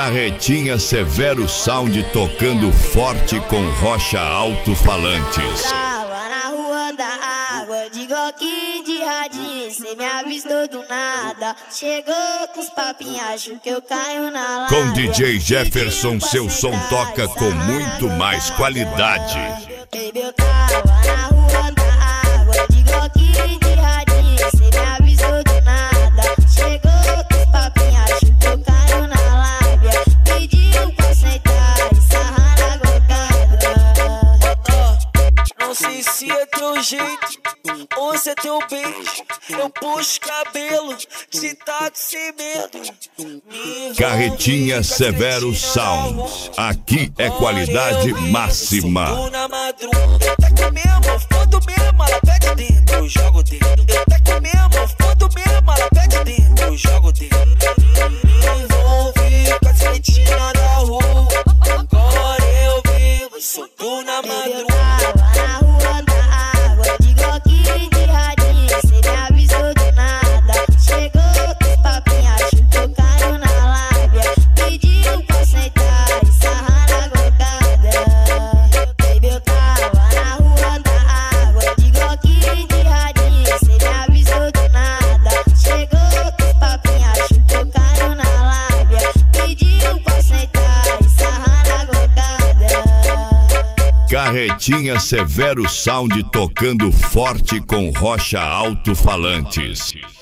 Carretinha Severo Sound tocando forte com Rocha Alto-Falantes. Tava na rua da água, de Glock de radinho, cê me avistou do nada. Chegou com os papinhos, acho que eu caio na lábia. Com DJ Jefferson, seu som toca com muito mais qualidade. Baby, eu tava na rua da água, de Glock de radinho, cê me avistou do nada. Chegou com os papinhos, acho que eu caio na lábia. Pediu pra sentar e sarrar na gocada. Não sei se é teu jeito ou se é teu beijo. Eu puxo cabelo, te taco sem medo. Carretinha Severo Sound. Aqui é qualidade máxima. Tô na madrugada, eu taco mesmo, fodo mesmo, ela pega dentro, eu jogo dentro. Eu taco mesmo, fodo mesmo, ela pega dentro, eu jogo dentro. Envolvi com a setinha da rua, agora eu vivo, só tô na madrugada. Na rua da água, de Glock de radinho, cê me avisou do nada. Chegou com os papinhos, acho que eu caio na lábia. Pediu pra sentar e sarrar na gocada. Baby, eu tava na rua da água, de Glock de radinho, cê me avisou do nada. Chegou com os papinhos, acho que eu caio na lábia. Pediu pra sentar e sarrar na gocada. Carretinha Severo Sound tocando forte com Rocha Alto-Falantes.